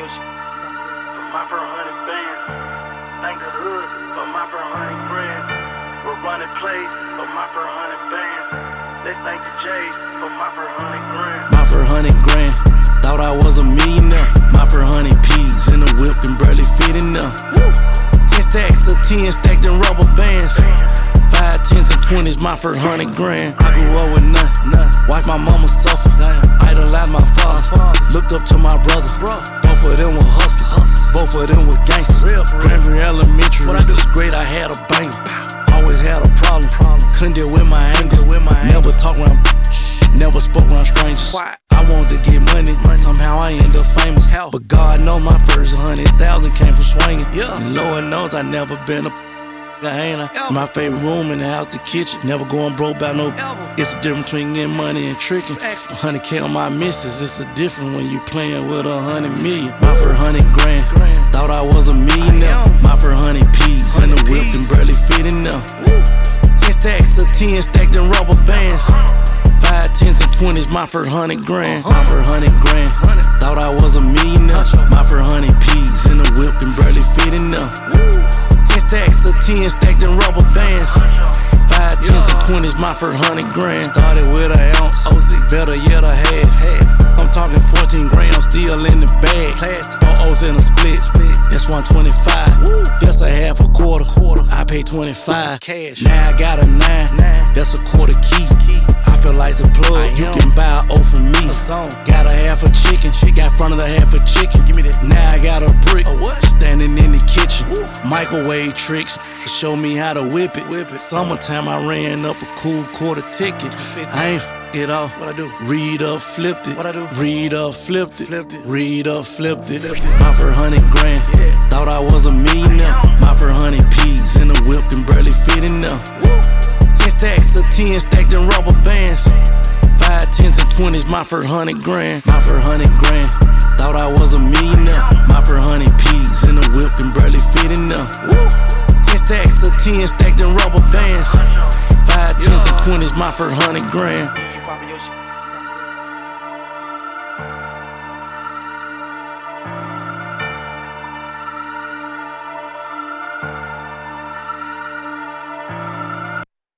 my for 100 bands. Thank the hood for my for 100 grand. We're running plays for my for 100 bands. Let's thank the J's for my for 100 grand. My for 100 grand. Thought I was a millionaire. My for 100 P's in the whip can barely fit in there. 10 stacks of 10 stacked in rubber bands. 5, 10s and 20s, my for 100 grand. I grew up with nothing. Watched my mama suffer. Idolized my father. Looked up to my brother. Both of them were hustlers. Both of them were gangsters. Granbury Elementary. When I was great, I had a banger. Always had a problem. Couldn't deal with my anger. Never talk around. Never spoke around strangers. I wanted to get money. Somehow I end up famous. But God knows my first 100,000 came from swinging. And Lord knows I never been a my favorite room in the house, the kitchen. Never going broke by no. It's the difference between getting money and tricking. 100K on my missus. It's a different when you playing with 100 million. My for 100 grand. Thought I was a millionaire. My for 100 P's in the whip can barely fit in there. 10 stacks of 10 stacked in rubber bands. 5, 10s and 20s. My for 100 grand. My for 100 grand. Thought I was a millionaire. My for 100 P's in the whip can barely fit in there. 10 stacks of 10 stacked in rubber bands. 5, 10s and 20s, my for 100 grand. Started with an ounce, better yet a half. I'm talking 14 grand, I'm still in the bag. 4 O's in a split, that's 125. That's a half a quarter, I pay 25. Now I got a 9, that's a quarter key. I feel like the plug, you can buy an O from me. Got a half a chicken, got front of the half a chicken. Now I got a brick, standing in the kitchen. Microwave tricks, show me how to whip it. Summertime I ran up a cool quarter ticket. I ain't it all. What I do? Read up, flipped it. What I do? Read up, flipped it. Read up, flipped it. My for 100 grand. Thought I was a millionaire. My for 100 P's in the whip can barely fit in there. 10 stacks of 10 stacked in rubber bands. 5, 10s and 20s. My for 100 grand. My for 100 grand. Thought I was a millionaire. My for 100 P's in the whip can barely fit in there. 10 stacks of 10 stacked in rubber bands. 5, 10s and 20s. My for 100 grand.